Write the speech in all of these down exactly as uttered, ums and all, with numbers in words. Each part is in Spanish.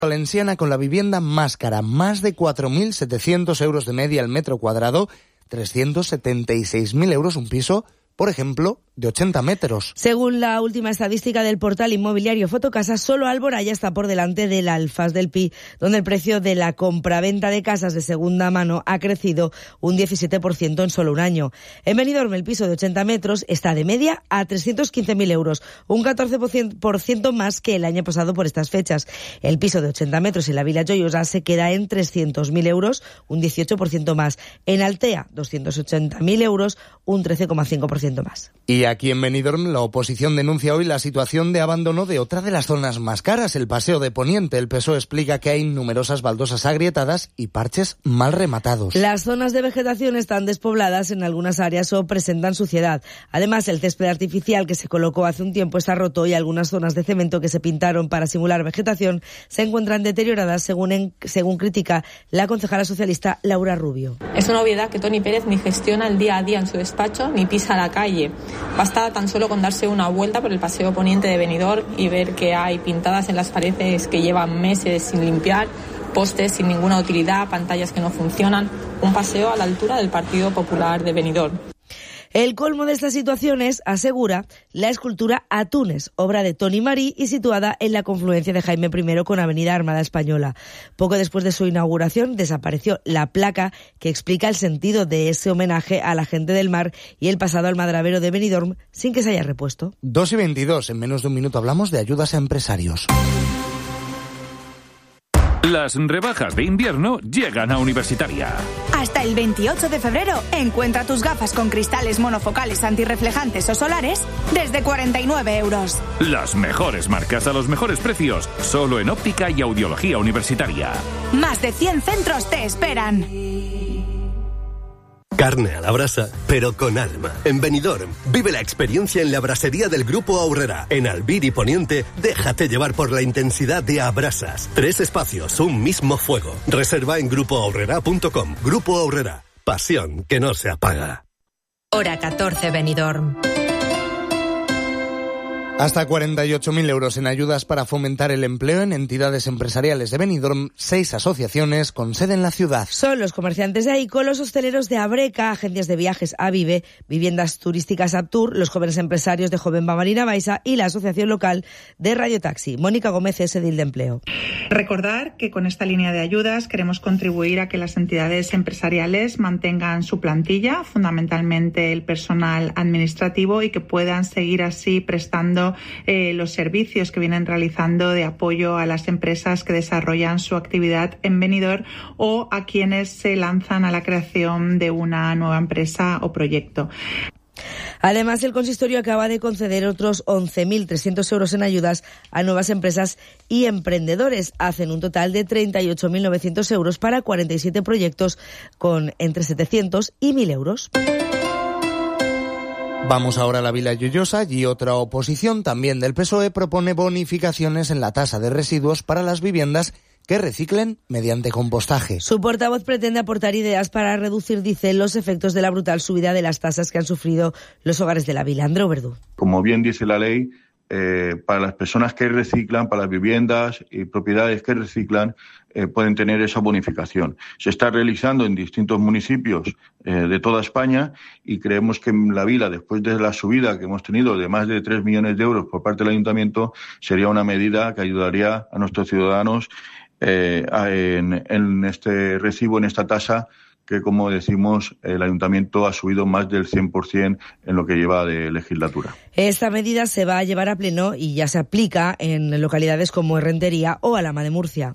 valenciana con la vivienda más cara, más de cuatro mil setecientos euros de media al metro cuadrado, trescientos setenta y seis mil euros un piso, por ejemplo, de ochenta metros. Según la última estadística del portal inmobiliario Fotocasa, solo Alboraya está por delante del Alfas del Pi, donde el precio de la compraventa de casas de segunda mano ha crecido un diecisiete por ciento en solo un año. En Benidorm, el piso de ochenta metros está de media a trescientos quince mil euros, un catorce por ciento más que el año pasado por estas fechas. El piso de ochenta metros en la Vila Joyosa se queda en trescientos mil euros, un dieciocho por ciento más. En Altea, doscientos ochenta mil euros, un trece coma cinco por ciento más. Y aquí en Benidorm la oposición denuncia hoy la situación de abandono de otra de las zonas más caras, el Paseo de Poniente. El P S O E explica que hay numerosas baldosas agrietadas y parches mal rematados. Las zonas de vegetación están despobladas en algunas áreas o presentan suciedad. Además, el césped artificial que se colocó hace un tiempo está roto y algunas zonas de cemento que se pintaron para simular vegetación se encuentran deterioradas, según, en, según critica la concejala socialista Laura Rubio. Es una obviedad que Toni Pérez ni gestiona el día a día en su despacho ni pisa la calle. Basta tan solo con darse una vuelta por el Paseo Poniente de Benidorm y ver que hay pintadas en las paredes que llevan meses sin limpiar, postes sin ninguna utilidad, pantallas que no funcionan, un paseo a la altura del Partido Popular de Benidorm. El colmo de esta situación es, asegura, la escultura Atunes, obra de Toni Marí y situada en la confluencia de Jaime primero con Avenida Armada Española. Poco después de su inauguración desapareció la placa que explica el sentido de ese homenaje a la gente del mar y el pasado almadravero de Benidorm sin que se haya repuesto. dos y veintidós, en menos de un minuto hablamos de ayudas a empresarios. Las rebajas de invierno llegan a Universitaria. Hasta el veintiocho de febrero, encuentra tus gafas con cristales monofocales antirreflejantes o solares desde cuarenta y nueve euros. Las mejores marcas a los mejores precios, solo en óptica y audiología universitaria. Más de cien centros te esperan. Carne a la brasa, pero con alma. En Benidorm, vive la experiencia en la brasería del Grupo Aurrera. En Albir y Poniente, déjate llevar por la intensidad de Abrasas. Tres espacios, un mismo fuego. Reserva en grupo aurrera punto com. Grupo Aurrera, pasión que no se apaga. Hora catorce, Benidorm. Hasta cuarenta y ocho mil euros en ayudas para fomentar el empleo en entidades empresariales de Benidorm, seis asociaciones con sede en la ciudad. Son los comerciantes de Aico, los hosteleros de Abreca, agencias de viajes Avive, viviendas turísticas Aptur, los jóvenes empresarios de Jovenba Marina Baixa y la asociación local de Radio Taxi. Mónica Gómez es edil de empleo. Recordar que con esta línea de ayudas queremos contribuir a que las entidades empresariales mantengan su plantilla, fundamentalmente el personal administrativo, y que puedan seguir así prestando Eh, los servicios que vienen realizando de apoyo a las empresas que desarrollan su actividad en Benidorm o a quienes se lanzan a la creación de una nueva empresa o proyecto. Además, el consistorio acaba de conceder otros once mil trescientos euros en ayudas a nuevas empresas y emprendedores. Hacen un total de treinta y ocho mil novecientos euros para cuarenta y siete proyectos con entre setecientos y mil euros. Vamos ahora a la Vila Joyosa y otra oposición, también del P S O E, propone bonificaciones en la tasa de residuos para las viviendas que reciclen mediante compostaje. Su portavoz pretende aportar ideas para reducir, dice, los efectos de la brutal subida de las tasas que han sufrido los hogares de la Vila. Andreu Verdú. Como bien dice la ley, eh, para las personas que reciclan, para las viviendas y propiedades que reciclan, eh, pueden tener esa bonificación. Se está realizando en distintos municipios eh, de toda España y creemos que en la Vila, después de la subida que hemos tenido de más de tres millones de euros por parte del Ayuntamiento, sería una medida que ayudaría a nuestros ciudadanos eh, a, en, en este recibo, en esta tasa, que, como decimos, el Ayuntamiento ha subido más del cien por ciento en lo que lleva de legislatura. Esta medida se va a llevar a pleno y ya se aplica en localidades como Errentería o Alhama de Murcia.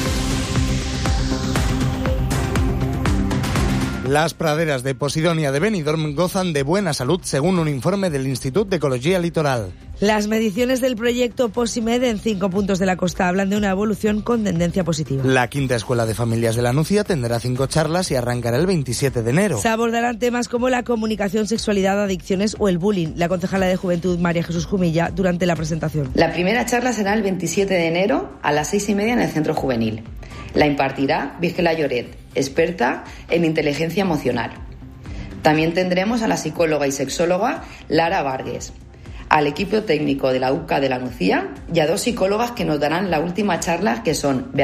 Las praderas de Posidonia de Benidorm gozan de buena salud, según un informe del Instituto de Ecología Litoral. Las mediciones del proyecto Posimed en cinco puntos de la costa hablan de una evolución con tendencia positiva. La quinta Escuela de Familias de la Nucia tendrá cinco charlas y arrancará el veintisiete de enero. Se abordarán temas como la comunicación, sexualidad, adicciones o el bullying. La concejala de Juventud, María Jesús Jumilla, durante la presentación. La primera charla será el veintisiete de enero a las seis y media en el Centro Juvenil. La impartirá Vígela Lloret, experta en inteligencia emocional. También tendremos a la psicóloga y sexóloga Lara Vargas. al equipo técnico de la U C A de la Nucía y a dos psicólogas que nos darán la última charla, que son